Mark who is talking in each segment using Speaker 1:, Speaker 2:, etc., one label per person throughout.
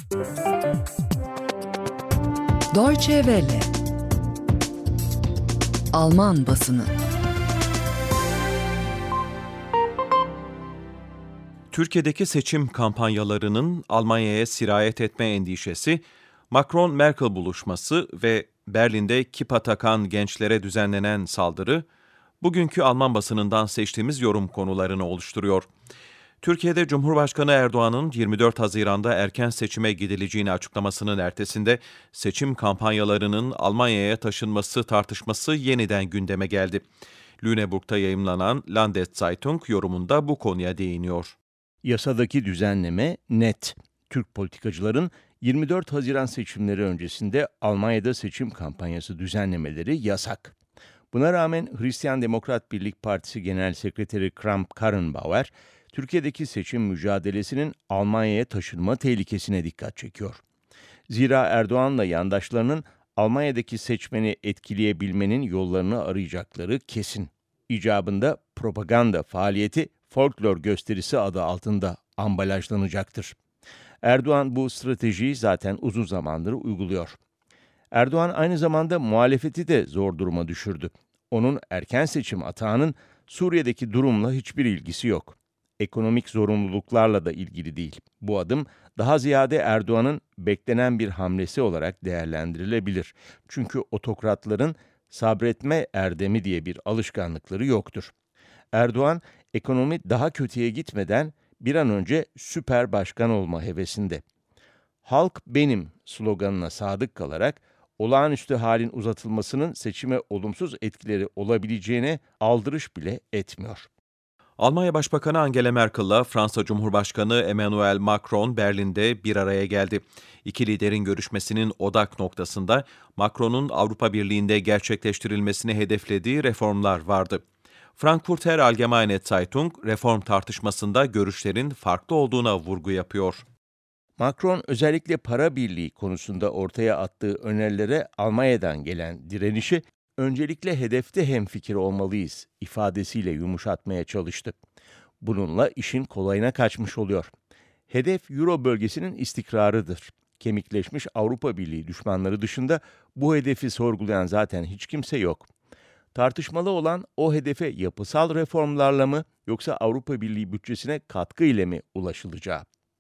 Speaker 1: Deutsche Welle. Alman basını.
Speaker 2: Türkiye'deki seçim kampanyalarının Almanya'ya sirayet etme endişesi, Macron-Merkel buluşması ve Berlin'de kipa takan gençlere düzenlenen saldırı, bugünkü Alman basınından seçtiğimiz yorum konularını oluşturuyor. Türkiye'de Cumhurbaşkanı Erdoğan'ın 24 Haziran'da erken seçime gidileceğini açıklamasının ertesinde seçim kampanyalarının Almanya'ya taşınması tartışması yeniden gündeme geldi. Lüneburg'da yayımlanan Landeszeitung yorumunda bu konuya değiniyor.
Speaker 3: Yasadaki düzenleme net. Türk politikacıların 24 Haziran seçimleri öncesinde Almanya'da seçim kampanyası düzenlemeleri yasak. Buna rağmen Hristiyan Demokrat Birlik Partisi Genel Sekreteri Kramp-Karrenbauer, Türkiye'deki seçim mücadelesinin Almanya'ya taşınma tehlikesine dikkat çekiyor. Zira Erdoğan'la yandaşlarının Almanya'daki seçmeni etkileyebilmenin yollarını arayacakları kesin. İcabında propaganda faaliyeti folklor gösterisi adı altında ambalajlanacaktır. Erdoğan bu stratejiyi zaten uzun zamandır uyguluyor. Erdoğan aynı zamanda muhalefeti de zor duruma düşürdü. Onun erken seçim atağının Suriye'deki durumla hiçbir ilgisi yok. Ekonomik zorunluluklarla da ilgili değil. Bu adım daha ziyade Erdoğan'ın beklenen bir hamlesi olarak değerlendirilebilir. Çünkü otokratların sabretme erdemi diye bir alışkanlıkları yoktur. Erdoğan, ekonomi daha kötüye gitmeden bir an önce süper başkan olma hevesinde. Halk benim sloganına sadık kalarak olağanüstü halin uzatılmasının seçime olumsuz etkileri olabileceğine aldırış bile etmiyor.
Speaker 2: Almanya Başbakanı Angela Merkel'la Fransa Cumhurbaşkanı Emmanuel Macron Berlin'de bir araya geldi. İki liderin görüşmesinin odak noktasında Macron'un Avrupa Birliği'nde gerçekleştirilmesini hedeflediği reformlar vardı. Frankfurter Allgemeine Zeitung, reform tartışmasında görüşlerin farklı olduğuna vurgu yapıyor.
Speaker 3: Macron özellikle para birliği konusunda ortaya attığı önerilere Almanya'dan gelen direnişi öncelikle hedefte hemfikir olmalıyız ifadesiyle yumuşatmaya çalıştı. Bununla işin kolayına kaçmış oluyor. Hedef Euro bölgesinin istikrarıdır. Kemikleşmiş Avrupa Birliği düşmanları dışında bu hedefi sorgulayan zaten hiç kimse yok. Tartışmalı olan o hedefe yapısal reformlarla mı yoksa Avrupa Birliği bütçesine katkı ile mi ulaşılacağı?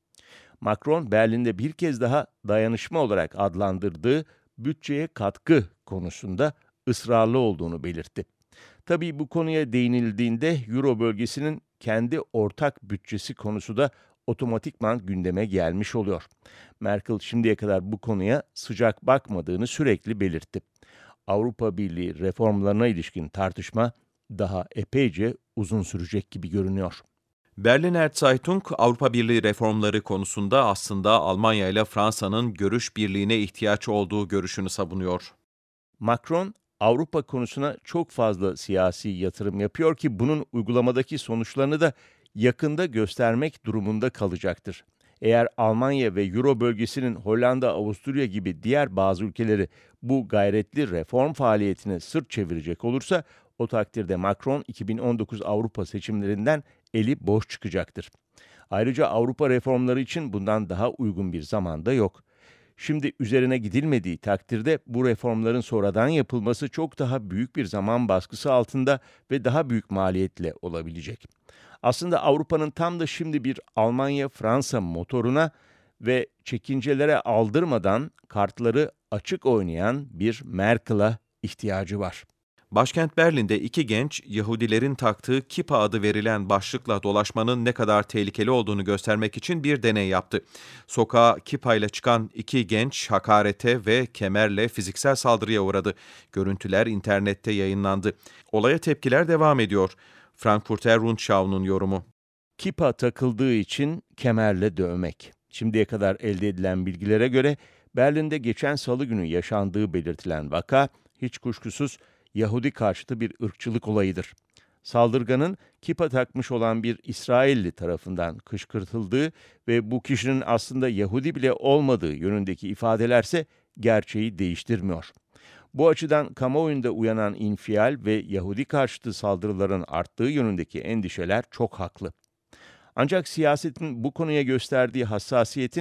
Speaker 3: Macron, Berlin'de bir kez daha dayanışma olarak adlandırdığı bütçeye katkı konusunda ısrarlı olduğunu belirtti. Tabii bu konuya değinildiğinde Euro bölgesinin kendi ortak bütçesi konusu da otomatikman gündeme gelmiş oluyor. Merkel şimdiye kadar bu konuya sıcak bakmadığını sürekli belirtti. Avrupa Birliği reformlarına ilişkin tartışma daha epeyce uzun sürecek gibi görünüyor.
Speaker 2: Berliner Zeitung, Avrupa Birliği reformları konusunda aslında Almanya ile Fransa'nın görüş birliğine ihtiyaç olduğu görüşünü savunuyor.
Speaker 3: Macron, Avrupa konusuna çok fazla siyasi yatırım yapıyor ki bunun uygulamadaki sonuçlarını da yakında göstermek durumunda kalacaktır. Eğer Almanya ve Euro bölgesinin Hollanda, Avusturya gibi diğer bazı ülkeleri bu gayretli reform faaliyetine sırt çevirecek olursa, o takdirde Macron 2019 Avrupa seçimlerinden eli boş çıkacaktır. Ayrıca Avrupa reformları için bundan daha uygun bir zaman da yok. Şimdi üzerine gidilmediği takdirde bu reformların sonradan yapılması çok daha büyük bir zaman baskısı altında ve daha büyük maliyetle olabilecek. Aslında Avrupa'nın tam da şimdi bir Almanya-Fransa motoruna ve çekincelere aldırmadan kartları açık oynayan bir Merkel'a ihtiyacı var.
Speaker 2: Başkent Berlin'de iki genç, Yahudilerin taktığı kipa adı verilen başlıkla dolaşmanın ne kadar tehlikeli olduğunu göstermek için bir deney yaptı. Sokağa kipayla çıkan iki genç hakarete ve kemerle fiziksel saldırıya uğradı. Görüntüler internette yayınlandı. Olaya tepkiler devam ediyor. Frankfurter Rundschau'nun yorumu.
Speaker 3: Kipa takıldığı için kemerle dövmek. Şimdiye kadar elde edilen bilgilere göre Berlin'de geçen salı günü yaşandığı belirtilen vaka hiç kuşkusuz Yahudi karşıtı bir ırkçılık olayıdır. Saldırganın kipa takmış olan bir İsrailli tarafından kışkırtıldığı ve bu kişinin aslında Yahudi bile olmadığı yönündeki ifadelerse gerçeği değiştirmiyor. Bu açıdan kamuoyunda uyanan infial ve Yahudi karşıtı saldırıların arttığı yönündeki endişeler çok haklı. Ancak siyasetin bu konuya gösterdiği hassasiyetin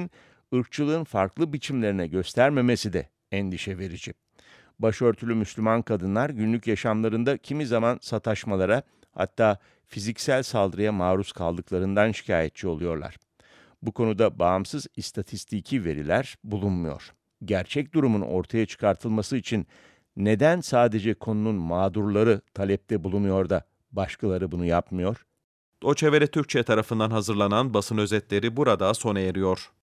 Speaker 3: ırkçılığın farklı biçimlerine göstermemesi de endişe verici. Başörtülü Müslüman kadınlar günlük yaşamlarında kimi zaman sataşmalara, hatta fiziksel saldırıya maruz kaldıklarından şikayetçi oluyorlar. Bu konuda bağımsız istatistiki veriler bulunmuyor. Gerçek durumun ortaya çıkartılması için neden sadece konunun mağdurları talepte bulunuyor da başkaları bunu yapmıyor?
Speaker 2: Doçevele Türkçe tarafından hazırlanan basın özetleri burada sona eriyor.